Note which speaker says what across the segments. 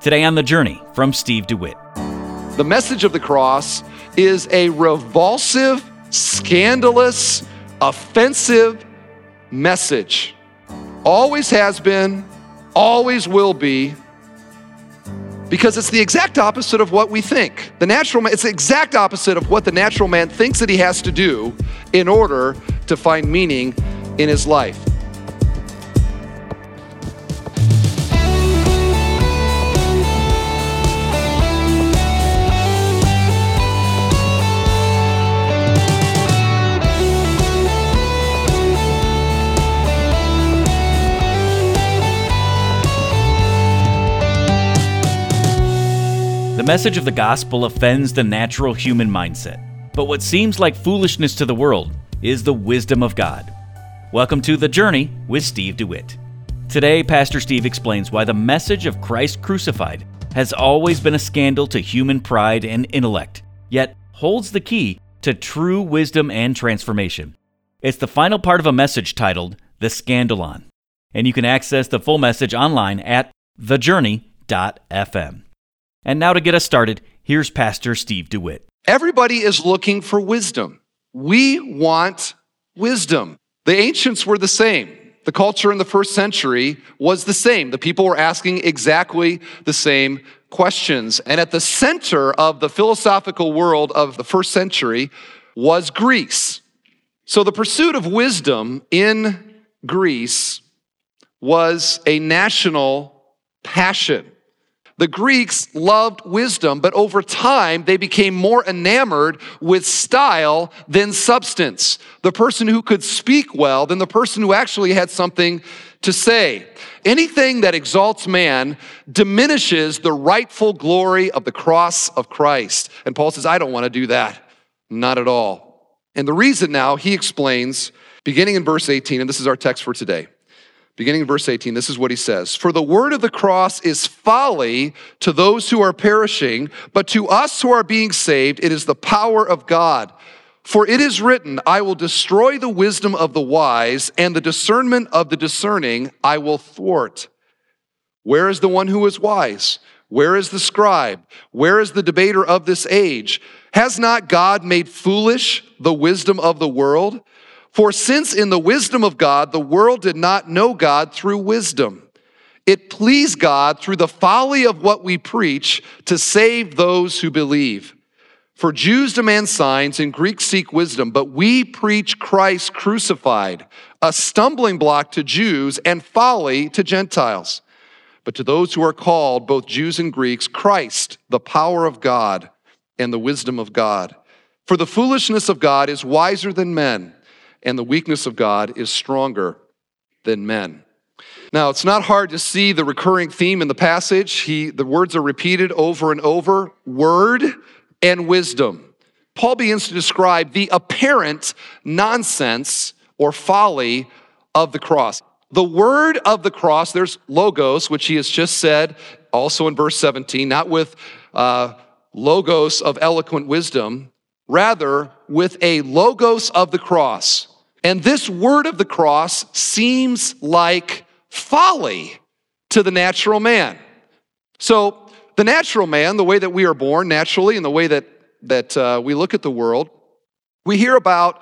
Speaker 1: Today on The Journey from Steve DeWitt.
Speaker 2: The message of the cross is a revulsive, scandalous, offensive message. Always has been, always will be, because it's the exact opposite of what we think. The natural man, it's the exact opposite of what the natural man thinks that he has to do in order to find meaning in his life.
Speaker 1: The message of the gospel offends the natural human mindset, but what seems like foolishness to the world is the wisdom of God. Welcome to The Journey with Steve DeWitt. Today, Pastor Steve explains why the message of Christ crucified has always been a scandal to human pride and intellect, yet holds the key to true wisdom and transformation. It's the final part of a message titled The Scandalon, and you can access the full message online at thejourney.fm. And now to get us started, here's Pastor Steve DeWitt.
Speaker 2: Everybody is looking for wisdom. We want wisdom. The ancients were the same. The culture in the first century was the same. The people were asking exactly the same questions. And at the center of the philosophical world of the first century was Greece. So the pursuit of wisdom in Greece was a national passion. The Greeks loved wisdom, but over time, they became more enamored with style than substance. The person who could speak well than the person who actually had something to say. Anything that exalts man diminishes the rightful glory of the cross of Christ. And Paul says, I don't want to do that. Not at all. And the reason now, he explains, beginning in verse 18, and this is our text for today. Beginning in verse 18, this is what he says. For the word of the cross is folly to those who are perishing, but to us who are being saved, it is the power of God. For it is written, I will destroy the wisdom of the wise, and the discernment of the discerning I will thwart. Where is the one who is wise? Where is the scribe? Where is the debater of this age? Has not God made foolish the wisdom of the world? For since in the wisdom of God, the world did not know God through wisdom, it pleased God through the folly of what we preach to save those who believe. For Jews demand signs and Greeks seek wisdom, but we preach Christ crucified, a stumbling block to Jews and folly to Gentiles. But to those who are called, both Jews and Greeks, Christ, the power of God and the wisdom of God. For the foolishness of God is wiser than men, and the weakness of God is stronger than men. Now, it's not hard to see the recurring theme in the passage. The words are repeated over and over, word and wisdom. Paul begins to describe the apparent nonsense or folly of the cross. The word of the cross, there's logos, which he has just said, also in verse 17, not with logos of eloquent wisdom, rather with a logos of the cross. And this word of the cross seems like folly to the natural man. So the natural man, the way that we are born naturally and the way that we look at the world, we hear about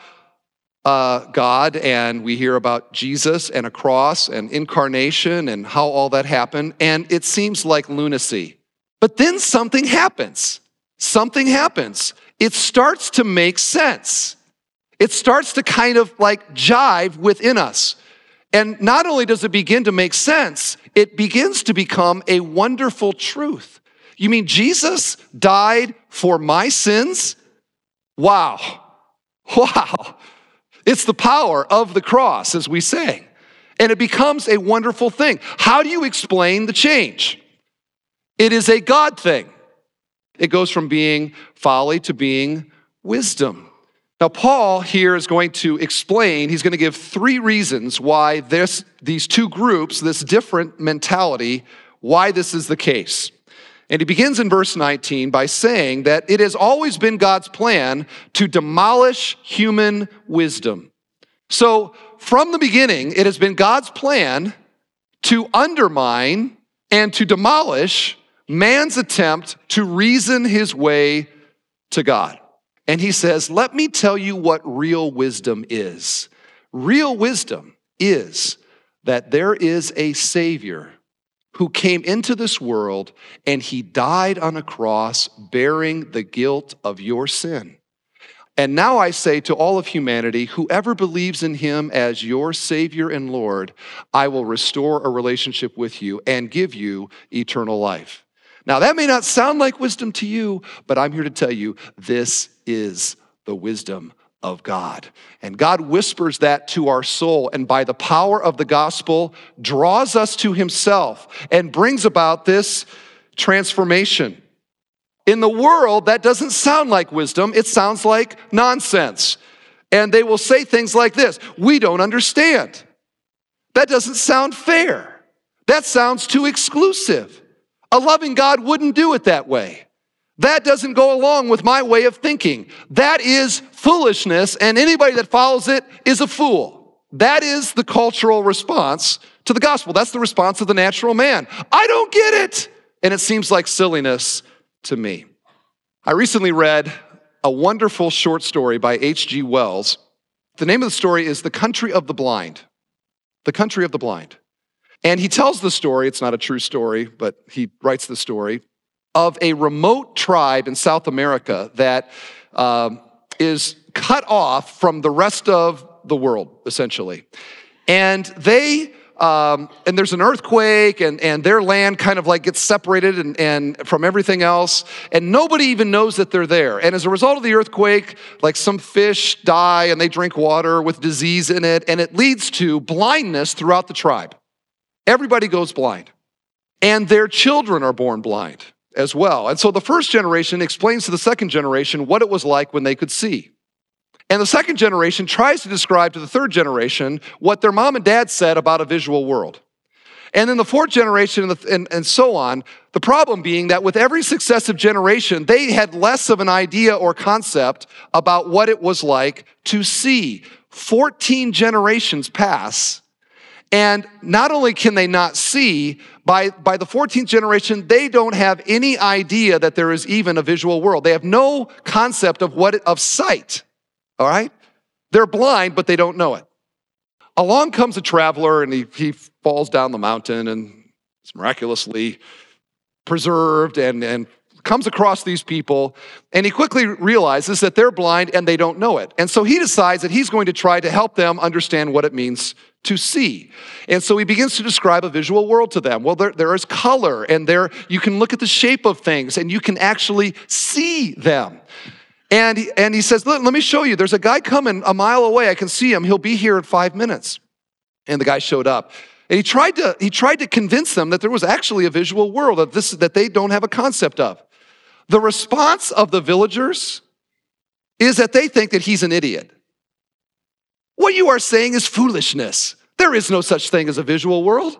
Speaker 2: God and we hear about Jesus and a cross and incarnation and how all that happened, and it seems like lunacy. But then something happens. Something happens. It starts to make sense. It starts to kind of like jive within us. And not only does it begin to make sense, it begins to become a wonderful truth. You mean Jesus died for my sins? Wow. Wow. It's the power of the cross, as we say. And it becomes a wonderful thing. How do you explain the change? It is a God thing. It goes from being folly to being wisdom. Now, Paul here is going to explain, he's going to give three reasons why these two groups, this different mentality, why this is the case. And he begins in verse 19 by saying that it has always been God's plan to demolish human wisdom. So, from the beginning, it has been God's plan to undermine and to demolish man's attempt to reason his way to God. And he says, let me tell you what real wisdom is. Real wisdom is that there is a Savior who came into this world and he died on a cross bearing the guilt of your sin. And now I say to all of humanity, whoever believes in him as your Savior and Lord, I will restore a relationship with you and give you eternal life. Now that may not sound like wisdom to you, but I'm here to tell you, this is the wisdom of God. And God whispers that to our soul, and by the power of the gospel, draws us to himself and brings about this transformation. In the world, that doesn't sound like wisdom. It sounds like nonsense. And they will say things like this: we don't understand. That doesn't sound fair. That sounds too exclusive. A loving God wouldn't do it that way. That doesn't go along with my way of thinking. That is foolishness, and anybody that follows it is a fool. That is the cultural response to the gospel. That's the response of the natural man. I don't get it. And it seems like silliness to me. I recently read a wonderful short story by H.G. Wells. The name of the story is The Country of the Blind. The Country of the Blind. And he tells the story, it's not a true story, but he writes the story, of a remote tribe in South America that is cut off from the rest of the world, essentially. And they and there's an earthquake, and their land kind of like gets separated and from everything else, and nobody even knows that they're there. And as a result of the earthquake, like some fish die and they drink water with disease in it, and it leads to blindness throughout the tribe. Everybody goes blind. And their children are born blind as well. And so the first generation explains to the second generation what it was like when they could see. And the second generation tries to describe to the third generation what their mom and dad said about a visual world. And then the fourth generation and so on, the problem being that with every successive generation, they had less of an idea or concept about what it was like to see. 14 generations pass, and not only can they not see, by the 14th generation, they don't have any idea that there is even a visual world. They have no concept of sight. All right? They're blind, but they don't know it. Along comes a traveler, and he falls down the mountain and is miraculously preserved and comes across these people, and he quickly realizes that they're blind and they don't know it. And so he decides that he's going to try to help them understand what it means to see. And so he begins to describe a visual world to them. Well, there is color, and you can look at the shape of things, and you can actually see them. And he says, let me show you. There's a guy coming a mile away. I can see him. He'll be here in 5 minutes. And the guy showed up. And he tried to convince them that there was actually a visual world that they don't have a concept of. The response of the villagers is that they think that he's an idiot. What you are saying is foolishness. There is no such thing as a visual world.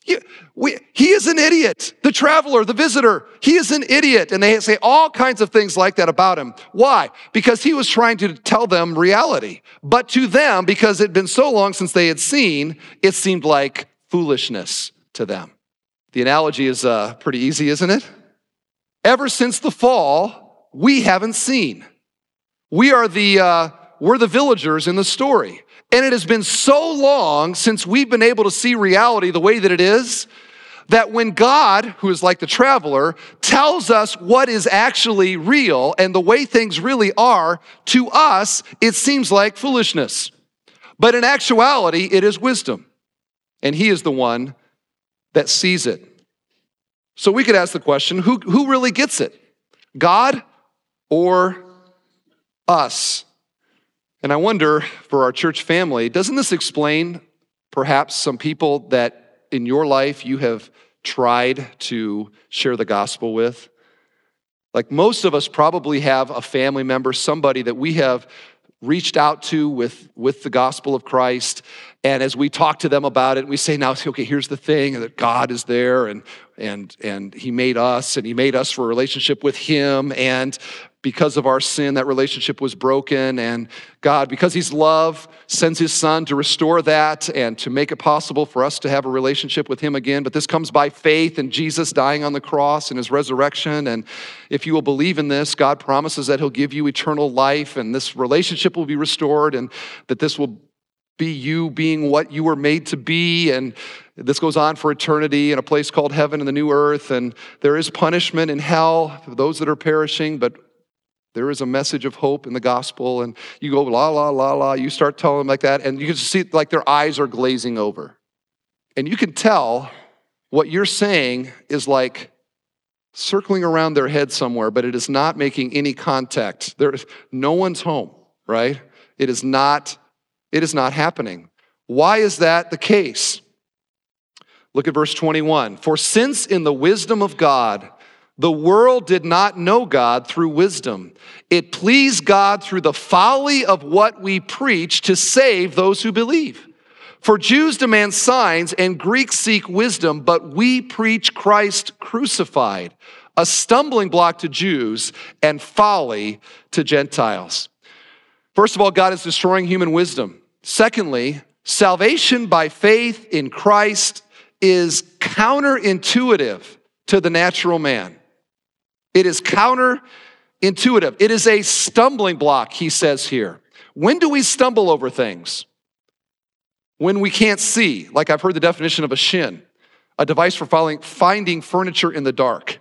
Speaker 2: He is an idiot. The traveler, the visitor, he is an idiot. And they say all kinds of things like that about him. Why? Because he was trying to tell them reality. But to them, because it had been so long since they had seen, it seemed like foolishness to them. The analogy is pretty easy, isn't it? Ever since the fall, we haven't seen. We're the villagers in the story. And it has been so long since we've been able to see reality the way that it is, that when God, who is like the traveler, tells us what is actually real and the way things really are, to us, it seems like foolishness. But in actuality, it is wisdom. And he is the one that sees it. So we could ask the question, who really gets it? God or us? And I wonder, for our church family, doesn't this explain perhaps some people that in your life you have tried to share the gospel with? Like most of us probably have a family member, somebody that we have reached out to with the gospel of Christ, And as we talk to them about it, we say, now, okay, here's the thing, that God is there, and he made us, and he made us for a relationship with him, and because of our sin, that relationship was broken, and God, because he's love, sends his son to restore that and to make it possible for us to have a relationship with him again. But this comes by faith in Jesus dying on the cross and his resurrection. And if you will believe in this, God promises that he'll give you eternal life, and this relationship will be restored, and that this will be you being what you were made to be. And this goes on for eternity in a place called heaven and the new earth. And there is punishment in hell for those that are perishing, but there is a message of hope in the gospel. And you go, la, la, la, la. You start telling them like that, and you can see like their eyes are glazing over. And you can tell what you're saying is like circling around their head somewhere, but it is not making any contact. No one's home, right? It is not happening. Why is that the case? Look at verse 21. For since in the wisdom of God, the world did not know God through wisdom, it pleased God through the folly of what we preach to save those who believe. For Jews demand signs and Greeks seek wisdom, but we preach Christ crucified, a stumbling block to Jews and folly to Gentiles. First of all, God is destroying human wisdom. Secondly, salvation by faith in Christ is counterintuitive to the natural man. It is counterintuitive. It is a stumbling block, he says here. When do we stumble over things? When we can't see. Like I've heard the definition of a shin, a device for finding furniture in the dark.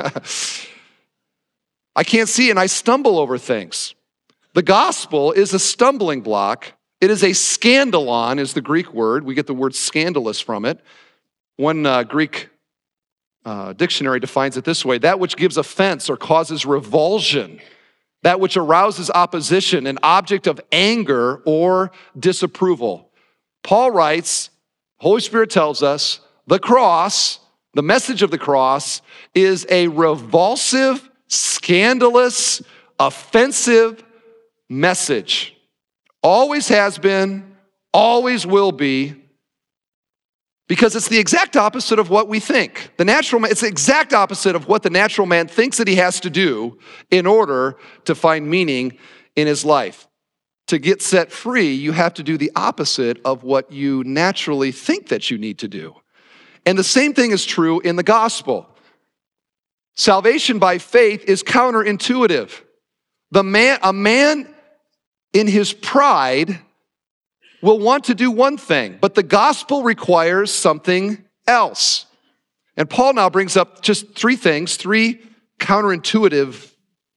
Speaker 2: I can't see and I stumble over things. The gospel is a stumbling block. It is a scandalon, is the Greek word. We get the word scandalous from it. One Greek dictionary defines it this way: that which gives offense or causes revulsion, that which arouses opposition, an object of anger or disapproval. Paul writes, Holy Spirit tells us, the cross, the message of the cross, is a revulsive, scandalous, offensive message. Always has been, always will be, because it's the exact opposite of what we think. The natural man, it's the exact opposite of what the natural man thinks that he has to do in order to find meaning in his life. To get set free, you have to do the opposite of what you naturally think that you need to do. And the same thing is true in the gospel. Salvation by faith is counterintuitive. A man in his pride will want to do one thing, but the gospel requires something else. And Paul now brings up just three things, three counterintuities,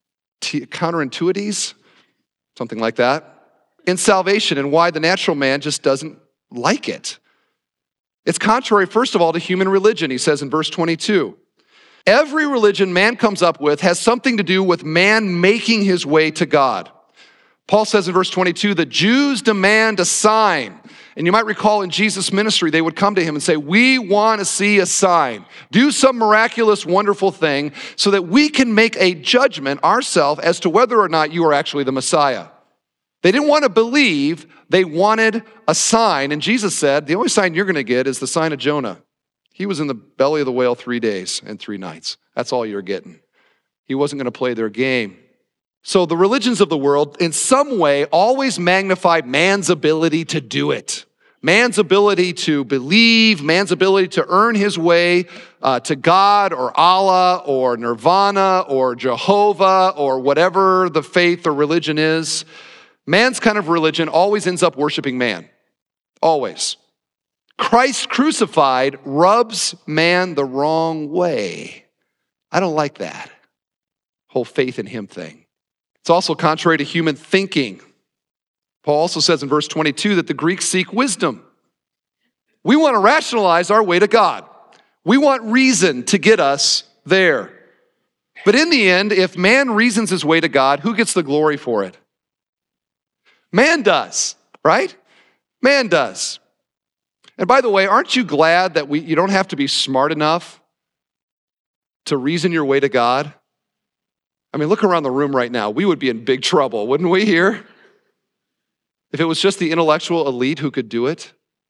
Speaker 2: something like that, in salvation, and why the natural man just doesn't like it. It's contrary, first of all, to human religion, he says in verse 22. Every religion man comes up with has something to do with man making his way to God. Paul says in verse 22, the Jews demand a sign. And you might recall in Jesus' ministry, they would come to him and say, we want to see a sign. Do some miraculous, wonderful thing so that we can make a judgment ourselves as to whether or not you are actually the Messiah. They didn't want to believe, they wanted a sign. And Jesus said, the only sign you're going to get is the sign of Jonah. He was in the belly of the whale 3 days and 3 nights. That's all you're getting. He wasn't going to play their game. So the religions of the world, in some way, always magnify man's ability to do it. Man's ability to believe, man's ability to earn his way to God or Allah or Nirvana or Jehovah or whatever the faith or religion is. Man's kind of religion always ends up worshiping man. Always. Christ crucified rubs man the wrong way. I don't like that whole faith in him thing. It's also contrary to human thinking. Paul also says in verse 22 that the Greeks seek wisdom. We want to rationalize our way to God. We want reason to get us there. But in the end, if man reasons his way to God, who gets the glory for it? Man does, right? Man does. And by the way, aren't you glad that you don't have to be smart enough to reason your way to God? I mean, look around the room right now. We would be in big trouble, wouldn't we here? If it was just the intellectual elite who could do it.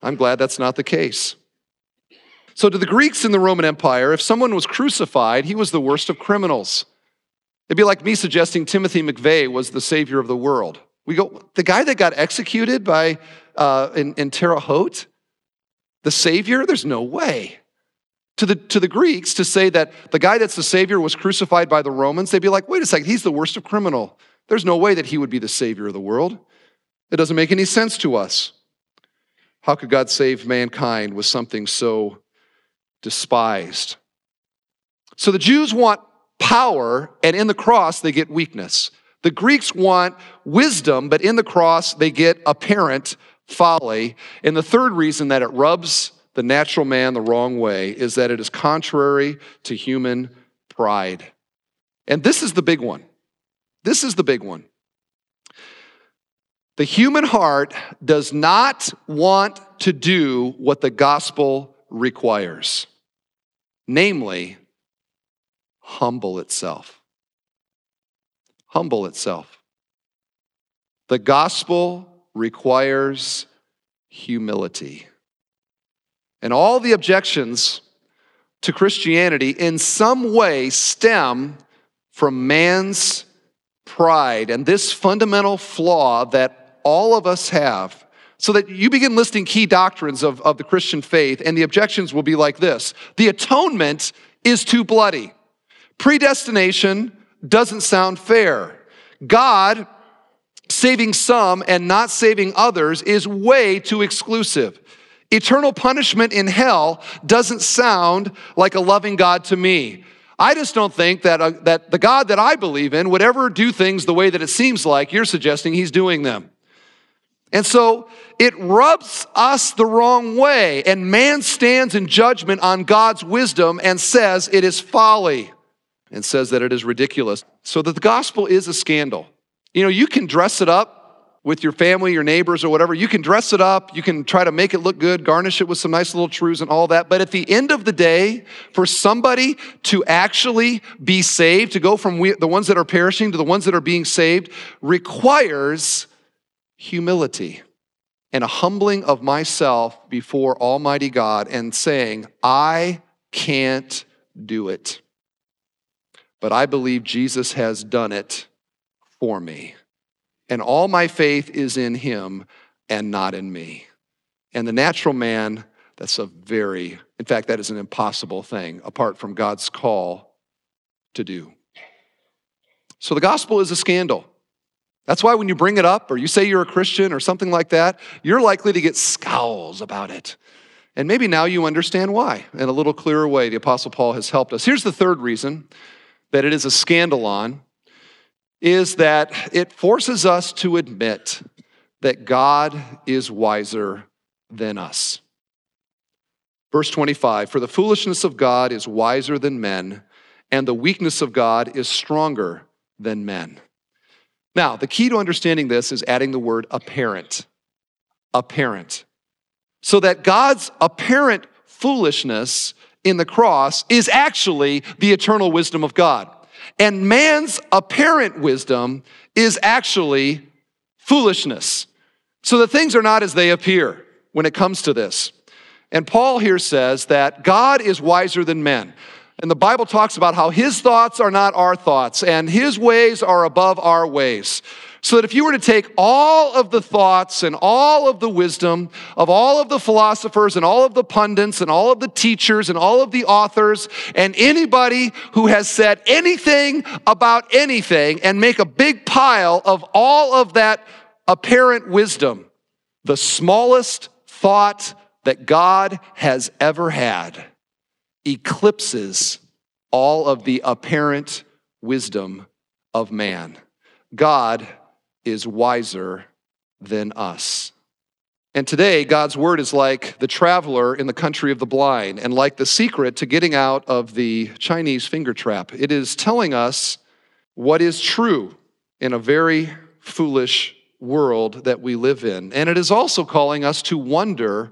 Speaker 2: I'm glad that's not the case. So to the Greeks in the Roman Empire, if someone was crucified, he was the worst of criminals. It'd be like me suggesting Timothy McVeigh was the savior of the world. We go, the guy that got executed in Terre Haute, the savior? There's no way. To the Greeks, to say that the guy that's the savior was crucified by the Romans, they'd be like, wait a second, he's the worst of criminal. There's no way that he would be the savior of the world. It doesn't make any sense to us. How could God save mankind with something so despised? So the Jews want power, and in the cross, they get weakness. The Greeks want wisdom, but in the cross, they get apparent folly. And the third reason that it rubs the natural man the wrong way is that it is contrary to human pride. And this is the big one. This is the big one. The human heart does not want to do what the gospel requires, namely, humble itself. Humble itself. The gospel requires humility. And all the objections to Christianity in some way stem from man's pride and this fundamental flaw that all of us have. So that you begin listing key doctrines of the Christian faith, and the objections will be like this. The atonement is too bloody. Predestination doesn't sound fair. God saving some and not saving others is way too exclusive. Eternal punishment in hell doesn't sound like a loving God to me. I just don't think that the God that I believe in would ever do things the way that it seems like you're suggesting he's doing them. And so it rubs us the wrong way, and man stands in judgment on God's wisdom and says it is folly and says that it is ridiculous. So that the gospel is a scandal. You know, you can dress it up with your family, your neighbors, or whatever. You can dress it up. You can try to make it look good, garnish it with some nice little truths and all that. But at the end of the day, for somebody to actually be saved, to go from the ones that are perishing to the ones that are being saved, requires humility and a humbling of myself before Almighty God and saying, I can't do it, but I believe Jesus has done it for me. And all my faith is in him and not in me. And the natural man, in fact, that is an impossible thing apart from God's call to do. So the gospel is a scandal. That's why when you bring it up or you say you're a Christian or something like that, you're likely to get scowls about it. And maybe now you understand why in a little clearer way. The Apostle Paul has helped us. Here's the third reason that it is a scandalon, is that it forces us to admit that God is wiser than us. Verse 25, for the foolishness of God is wiser than men, and the weakness of God is stronger than men. Now, the key to understanding this is adding the word apparent. Apparent. So that God's apparent foolishness in the cross is actually the eternal wisdom of God. And man's apparent wisdom is actually foolishness. So the things are not as they appear when it comes to this. And Paul here says that God is wiser than men. And the Bible talks about how his thoughts are not our thoughts, and his ways are above our ways. So that if you were to take all of the thoughts and all of the wisdom of all of the philosophers and all of the pundits and all of the teachers and all of the authors and anybody who has said anything about anything and make a big pile of all of that apparent wisdom, the smallest thought that God has ever had eclipses all of the apparent wisdom of man. God is wiser than us. And today, God's word is like the traveler in the country of the blind and like the secret to getting out of the Chinese finger trap. It is telling us what is true in a very foolish world that we live in. And it is also calling us to wonder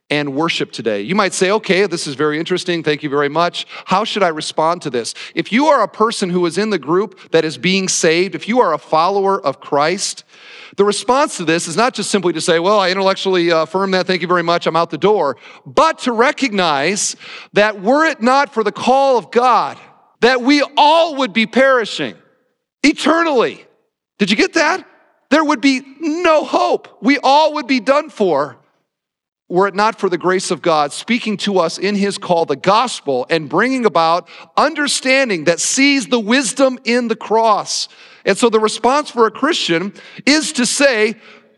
Speaker 2: and worship today. You might say, okay, this is very interesting. Thank you very much. How should I respond to this? If you are a person who is in the group that is being saved, if you are a follower of Christ, the response to this is not just simply to say, well, I intellectually affirm that, thank you very much, I'm out the door, but to recognize that were it not for the call of God, that we all would be perishing eternally. Did you get that? There would be no hope. We all would be done for were it not for the grace of God speaking to us in his call, the gospel, and bringing about understanding that sees the wisdom in the cross. And so the response for a Christian is to say,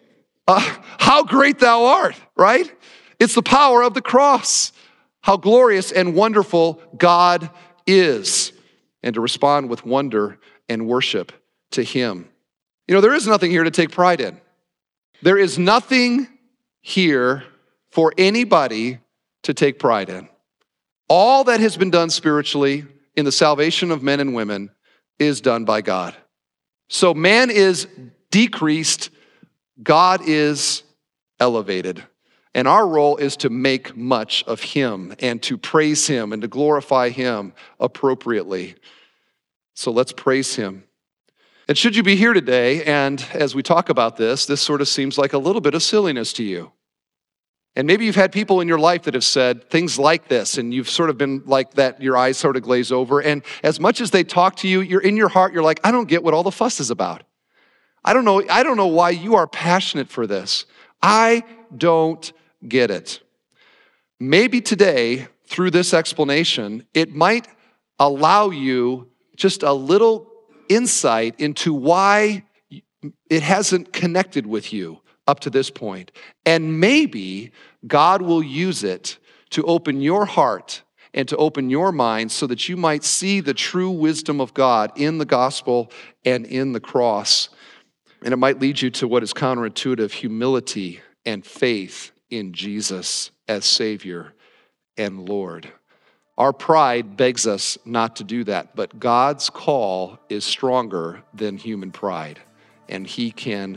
Speaker 2: how great thou art, right? It's the power of the cross. How glorious and wonderful God is. And to respond with wonder and worship to him. You know, there is nothing here to take pride in. There is nothing here for anybody to take pride in. All that has been done spiritually in the salvation of men and women is done by God. So man is decreased, God is elevated. And our role is to make much of him and to praise him and to glorify him appropriately. So let's praise him. And should you be here today, and as we talk about this sort of seems like a little bit of silliness to you. And maybe you've had people in your life that have said things like this, and you've sort of been like that, your eyes sort of glaze over. And as much as they talk to you, you're in your heart, you're like, I don't get what all the fuss is about. I don't know why you are passionate for this. I don't get it. Maybe today, through this explanation, it might allow you just a little insight into why it hasn't connected with you up to this point. And maybe God will use it to open your heart and to open your mind so that you might see the true wisdom of God in the gospel and in the cross. And it might lead you to what is counterintuitive, humility and faith in Jesus as Savior and Lord. Our pride begs us not to do that, but God's call is stronger than human pride, and he can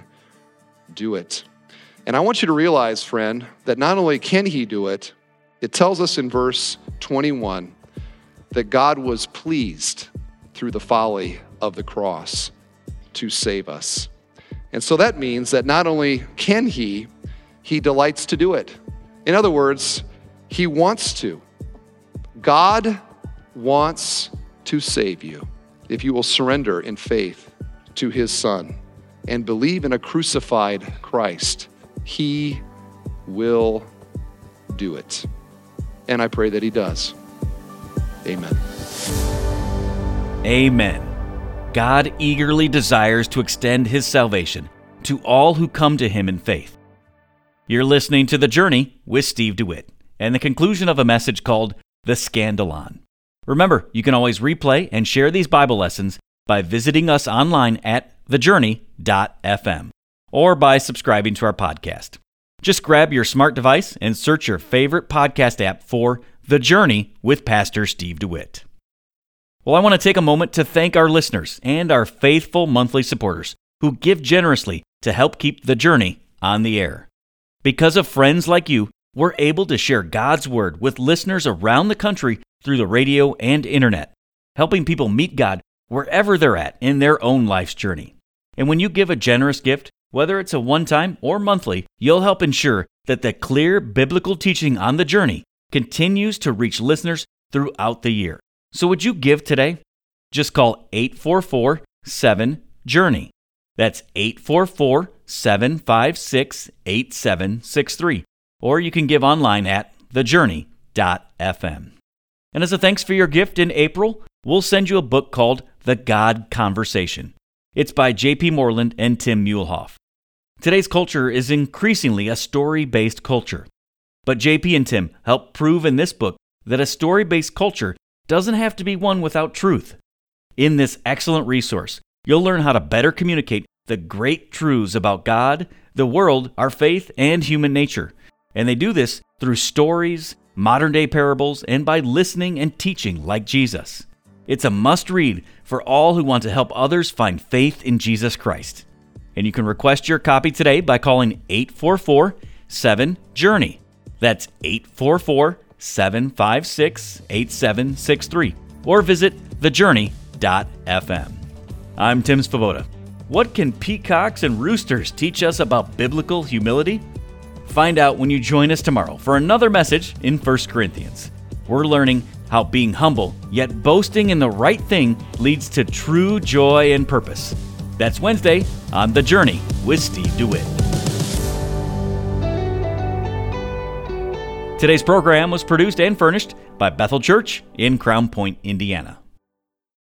Speaker 2: do it. And I want you to realize, friend, that not only can he do it, it tells us in verse 21 that God was pleased through the folly of the cross to save us. And so that means that not only can he delights to do it. In other words, he wants to. God wants to save you if you will surrender in faith to his Son and believe in a crucified Christ. He will do it. And I pray that he does. Amen.
Speaker 1: Amen. God eagerly desires to extend his salvation to all who come to him in faith. You're listening to The Journey with Steve DeWitt and the conclusion of a message called The Scandalon. Remember, you can always replay and share these Bible lessons by visiting us online at thejourney.fm or by subscribing to our podcast. Just grab your smart device and search your favorite podcast app for The Journey with Pastor Steve DeWitt. Well, I want to take a moment to thank our listeners and our faithful monthly supporters who give generously to help keep The Journey on the air. Because of friends like you, we're able to share God's Word with listeners around the country through the radio and internet, helping people meet God wherever they're at in their own life's journey. And when you give a generous gift, whether it's a one-time or monthly, you'll help ensure that the clear biblical teaching on The Journey continues to reach listeners throughout the year. So would you give today? Just call 844-7-JOURNEY. That's 844-756-8763. Or you can give online at thejourney.fm. And as a thanks for your gift in April, we'll send you a book called The God Conversation. It's by J.P. Moreland and Tim Muehlhoff. Today's culture is increasingly a story-based culture. But J.P. and Tim help prove in this book that a story-based culture doesn't have to be one without truth. In this excellent resource, you'll learn how to better communicate the great truths about God, the world, our faith, and human nature. And they do this through stories, modern-day parables, and by listening and teaching like Jesus. It's a must-read for all who want to help others find faith in Jesus Christ. And you can request your copy today by calling 844-7-JOURNEY. That's 844-756-8763. Or visit thejourney.fm. I'm Tim Svoboda. What can peacocks and roosters teach us about biblical humility? Find out when you join us tomorrow for another message in 1 Corinthians. We're learning how being humble, yet boasting in the right thing, leads to true joy and purpose. That's Wednesday on The Journey with Steve DeWitt. Today's program was produced and furnished by Bethel Church in Crown Point, Indiana.